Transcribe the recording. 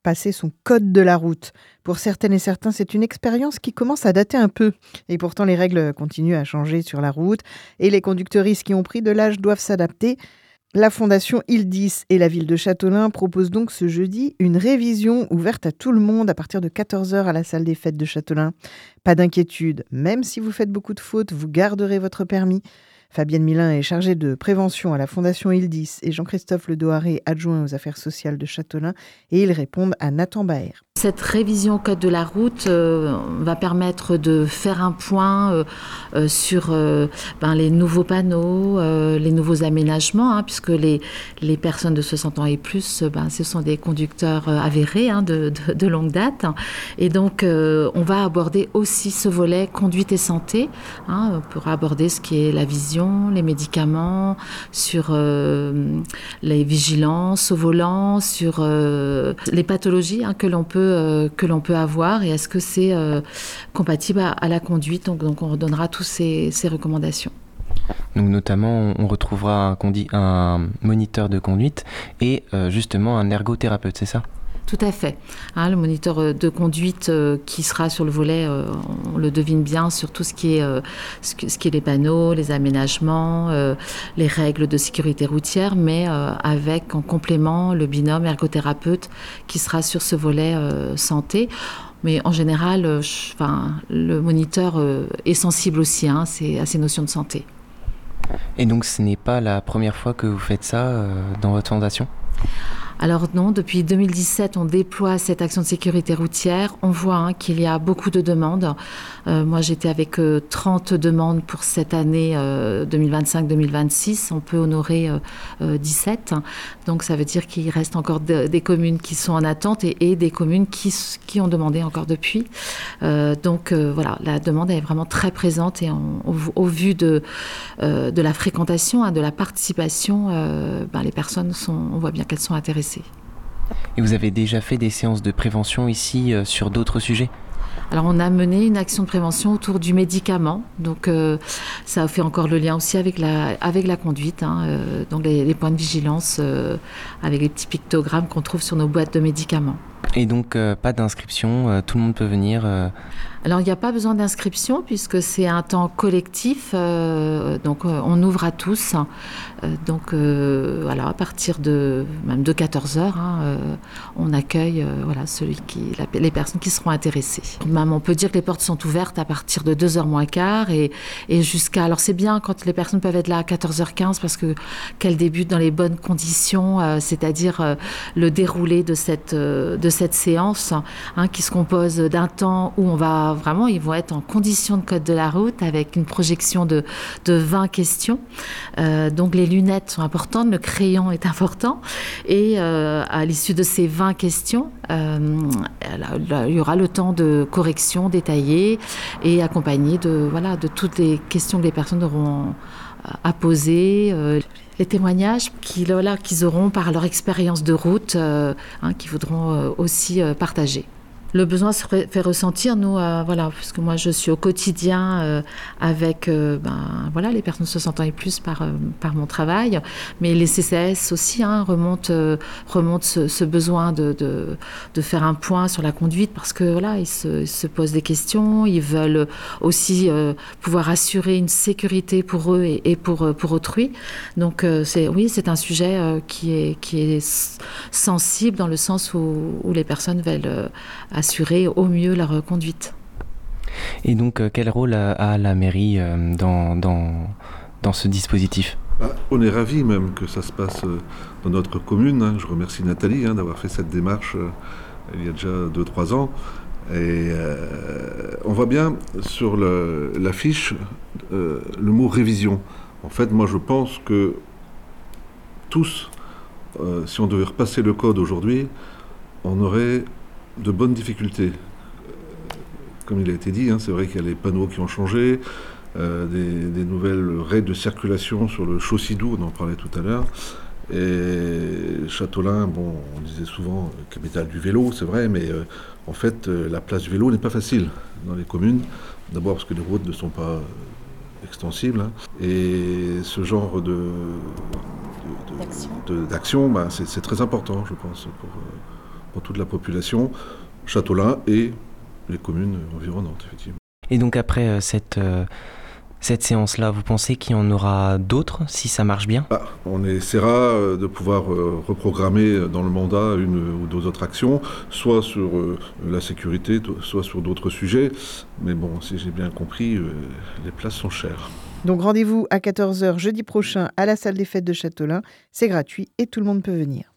passer son code de la route. Pour certaines et certains, c'est une expérience qui commence à dater un peu. Et pourtant, les règles continuent à changer sur la route et les conducteuristes qui ont pris de l'âge doivent s'adapter. La Fondation Ildis et la ville de Châteaulin proposent donc ce jeudi une révision ouverte à tout le monde à partir de 14h à la salle des fêtes de Châteaulin. Pas d'inquiétude, même si vous faites beaucoup de fautes, vous garderez votre permis. Fabienne Milin est chargée de prévention à la Fondation Ildis et Jean-Christophe Ledoaré, adjoint aux affaires sociales de Châteaulin, et ils répondent à Nathan Baer. Cette révision code de la route va permettre de faire un point sur les nouveaux panneaux, les nouveaux aménagements, puisque les personnes de 60 ans et plus, ce sont des conducteurs avérés de longue date. Et donc, on va aborder aussi ce volet conduite et santé. On pourra aborder ce qui est la vision, les médicaments, sur les vigilances au volant, sur les pathologies que l'on peut avoir et est-ce que c'est compatible à la conduite. Donc on redonnera toutes ces recommandations. Donc notamment, on retrouvera un moniteur de conduite et justement un ergothérapeute, c'est ça ? Tout à fait. Le moniteur de conduite qui sera sur le volet, on le devine bien, sur tout ce qui est les panneaux, les aménagements, les règles de sécurité routière, mais avec en complément le binôme ergothérapeute qui sera sur ce volet santé. Mais en général, le moniteur est sensible aussi à ces notions de santé. Et donc ce n'est pas la première fois que vous faites ça dans votre fondation ? Alors non, depuis 2017, on déploie cette action de sécurité routière. On voit qu'il y a beaucoup de demandes. Moi, j'étais avec 30 demandes pour cette année 2025-2026. On peut honorer 17. Donc, ça veut dire qu'il reste encore des communes qui sont en attente et des communes qui ont demandé encore depuis. Donc, voilà, la demande est vraiment très présente et au vu de la fréquentation, de la participation, les personnes on voit bien qu'elles sont intéressées. Et vous avez déjà fait des séances de prévention ici sur d'autres sujets ? Alors on a mené une action de prévention autour du médicament, donc ça fait encore le lien aussi avec la conduite, donc les points de vigilance avec les petits pictogrammes qu'on trouve sur nos boîtes de médicaments. Et donc pas d'inscription, tout le monde peut venir Alors il n'y a pas besoin d'inscription puisque c'est un temps collectif, donc on ouvre à tous. À partir même de 14h, on accueille les personnes qui seront intéressées. Même on peut dire que les portes sont ouvertes à partir de 2h moins quart et jusqu'à... Alors c'est bien quand les personnes peuvent être là à 14h15 parce qu'elles débutent dans les bonnes conditions, c'est-à-dire le déroulé de cette séance qui se compose d'un temps où ils vont être en condition de code de la route avec une projection de 20 questions. Donc les lunettes sont importantes, le crayon est important et à l'issue de ces 20 questions, il y aura le temps de correction détaillée et accompagné de toutes les questions que les personnes auront à poser. Les témoignages qu'ils auront par leur expérience de route, qu'ils voudront aussi partager. Le besoin se fait ressentir, nous, puisque moi je suis au quotidien avec les personnes de 60 ans et plus par mon travail, mais les CCAS aussi remontent ce besoin de faire un point sur la conduite parce que ils se posent des questions, ils veulent aussi pouvoir assurer une sécurité pour eux et pour autrui. Donc c'est un sujet qui est sensible dans le sens où les personnes veulent assurer au mieux leur conduite. Et donc, quel rôle a la mairie dans ce dispositif ? On est ravis même que ça se passe dans notre commune. Je remercie Nathalie d'avoir fait cette démarche il y a déjà 2-3 ans. Et on voit bien sur l'affiche le mot révision. En fait, moi je pense que tous, si on devait repasser le code aujourd'hui, on aurait de bonnes difficultés. Comme il a été dit, c'est vrai qu'il y a les panneaux qui ont changé, des nouvelles règles de circulation sur le Chaussy-Doux, on en parlait tout à l'heure. Et Châteaulin, on disait souvent capitale du vélo, c'est vrai, mais en fait, la place du vélo n'est pas facile dans les communes. D'abord parce que les routes ne sont pas extensibles. Et ce genre d'action, c'est très important, je pense, pour pour toute la population, Châteaulin et les communes environnantes, effectivement. Et donc après cette séance-là, vous pensez qu'il y en aura d'autres si ça marche bien ? On essaiera de pouvoir reprogrammer dans le mandat une ou deux autres actions, soit sur la sécurité, soit sur d'autres sujets. Mais bon, si j'ai bien compris, les places sont chères. Donc rendez-vous à 14h jeudi prochain à la salle des fêtes de Châteaulin. C'est gratuit et tout le monde peut venir.